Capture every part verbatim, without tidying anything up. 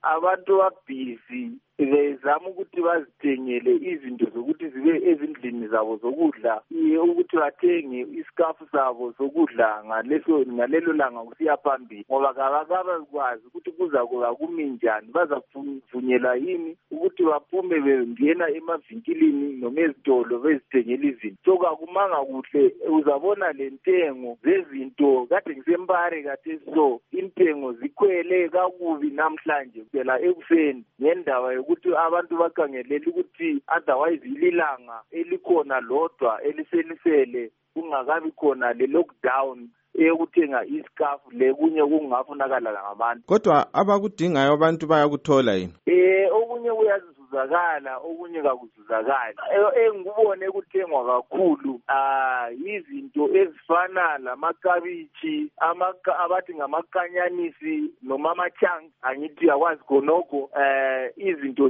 abantu babhizi bezama ukuthi bazithengele izinto zokuthi zibe ezindlini zabo zokudla, ukuthi bathenge isikafu sabo sokudla ngaleso ngalelo langa kusiya phambili, ngoba kabakwazi ukuthi kuza kuba kumi njani, bazavunyelwa yini ukuthi baphume bengena emavinkilini noma ezitolo bezithengele izinto. So kakumanga kuhle, uzabona le ntengo zezinto kade ngisempare kade so intengo zikhwele kakubi namhlanje phela ekuseni ngendaba ukuthi abantu bakhangelela ukuthi otherwise ililanga elikhona lodwa eliselisele kungakabi khona le lockdown eyokuthenga isikafu lekunye kungafunakala ngabantu. Kodwa abakudingayo abantu bayakuthola yini? Eh okunye kuyazuzakala, okunye kakuzuzakali. Engikubone kuthengwa kakhulu ah izinto ezifana lamakabichi, amaka abathi ngamakanyanisi noma amachunks, angithi akwazi khonoko eh izinto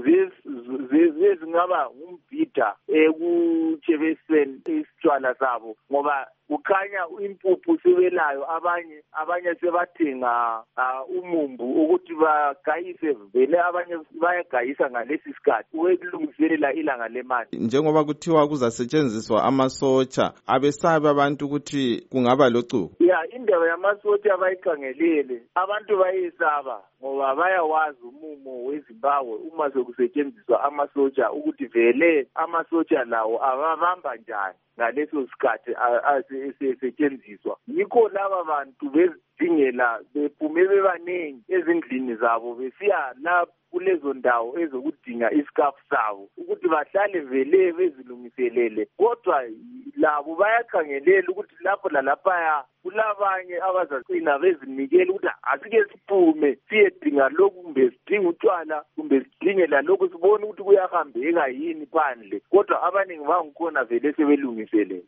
zezingaba umbhida ekuchebeseni isitshwala sabo, ngoba kukhanya impuphu sebelayo, abanye abanye sebathenga uh, umumbu ukuthi bagayise vele, abanye bayagayisa ngalesi sikhathi ukulungiselela ilanga lemali. Njengoba kuthiwa kuzasetshenziswa amasotsha, abesabe abantu ukuthi kungaba locubo. Ya indaba yamasotsha bayikhangelele, abantu bayesaba ngoba bayawazi umumo weZimbabwe uma sokusetshenziswa amasotsha ukuthi vele amasotsha lawo ababamba njani ngaleso sikhathi asetshenziswa. Yikho laba bantu bezidingela bephume bebaningi ezindlini zabo besiya lapho kulezo ndawo ezokudinga isikafu sabo ukuthi bahlale vele bezilungiselele, kodwa labo bayakhangelela ukuthi lapho lalapha kulabanye abazagcina bezinikela ukuthi asike siphume siyedinga lokhu, kumbe sidinga utshwala, kumbe sidingela lokhu, sibone ukuthi kuyahambeka yini phandle, kodwa abaningi bangikhona vele sebelungiselele.